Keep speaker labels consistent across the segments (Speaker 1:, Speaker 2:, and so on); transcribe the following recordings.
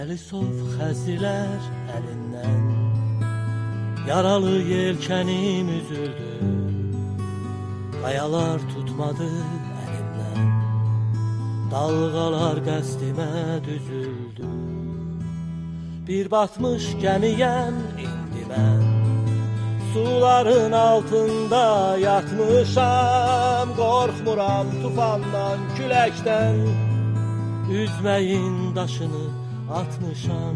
Speaker 1: Dəlisov xəzilər əlindən, yaralı yelkənim üzüldü. Qayalar tutmadı əlimdən, dalğalar qəsdimə düzüldü. Bir batmış gəmiyəm indi mən, suların altında yatmışam. Qorxmuram tufandan, küləkdən, üzməyin daşını atmışam.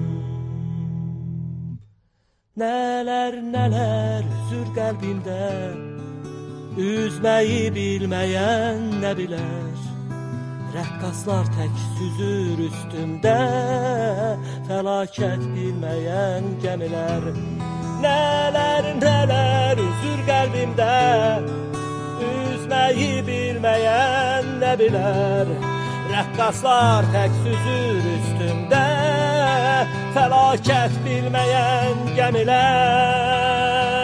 Speaker 1: Nələr nələr üzür qəlbimdə, üzməyi bilməyən nə bilər. Rəqqaslar tək süzür üstümdə, fəlakət bilməyən gəmilər. Nələr nələr üzür qəlbimdə, üzməyi bilməyən nə bilər. Rəqqaslar tək süzür üstümdə, fəlakət bilməyən gəmilər.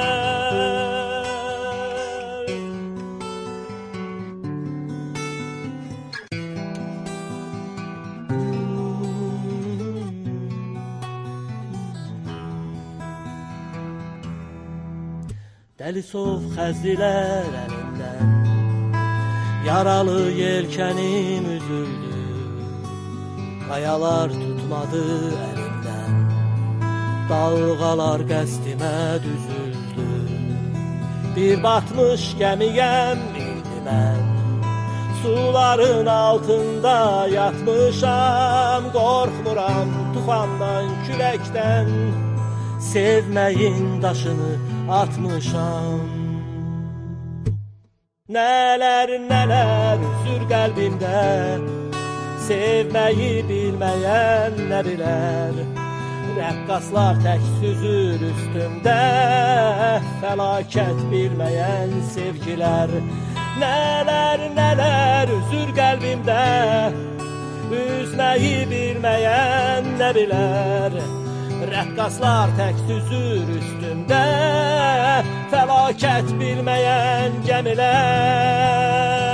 Speaker 1: Dəlisov xəzilər əlindən, yaralı yelkənim üzüldü. Qayalar tutmadı əlimdən, dalğalar qəsdimə düzüldü. Bir batmış gəmiyəm indi mən, suların altında yatmışam. Qorxmuram tufandan, küləkdən, sevməyin daşını atmışam. Nələr nələr üzür qəlbimdə, sevməyi bilməyən nə bilər. Rəqqaslar tək süzür üstümdə, fəlakət bilməyən sevgilər. Nələr nələr üzür qəlbimdə, üzməyi bilməyən nə bilər. Rəqqaslar tək süzür üstümdə, fəlakət bilməyən gəmilər.